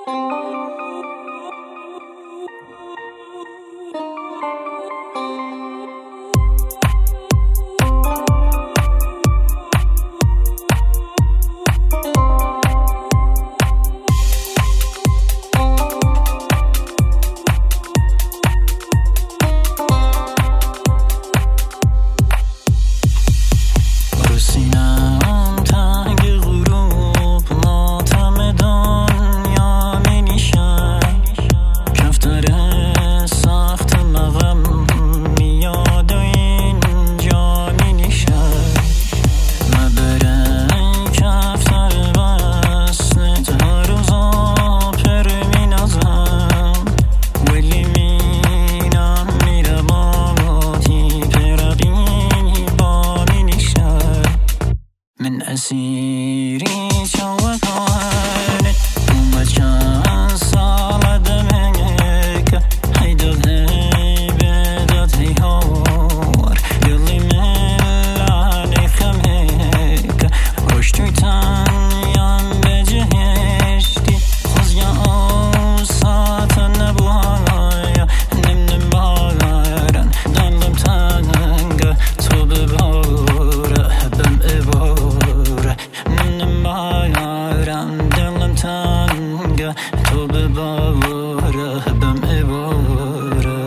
اسیری چوکانه اومد چند سال دمک هیدل هی بداد هی هار دلی ملانی خمک رشتوی تنیم بجهشتی خوزیا آسات نبوایا نم بارن دلم تنگ تو بباره بم اباره نم بارن دلم تنگ تو بباره بم اباره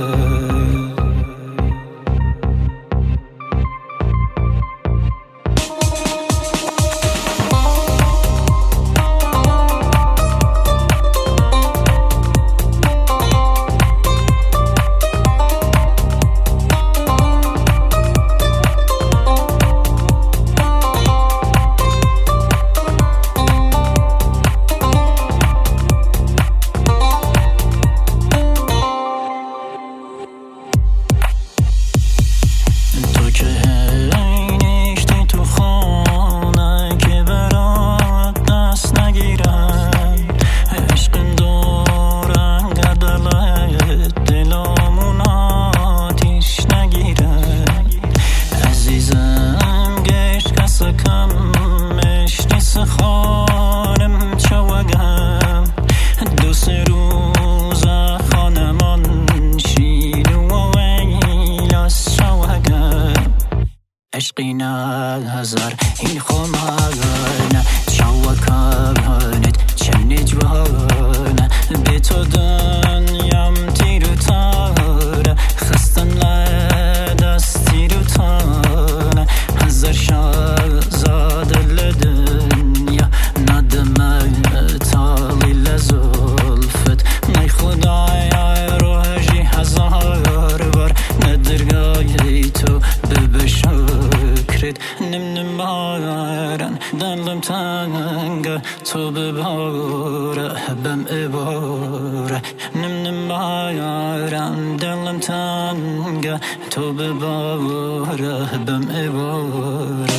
خانم چوگم دو سه روز خانمان شیلو و ویلاس چوگم عشقی نهزار این خمارنه چوکانت چه نجوانه به تو دنیام تیرو تاره خستن لدست تیرو تانه هزار شازاده لدنیا ندمه تالی لزلفت می خدای روحی هزار بار ندرگاهی تو ببشکرد نم بارن دلم تنگ تو بباره بم اباره نم بارن دلم تنگ تو بباره بم اباره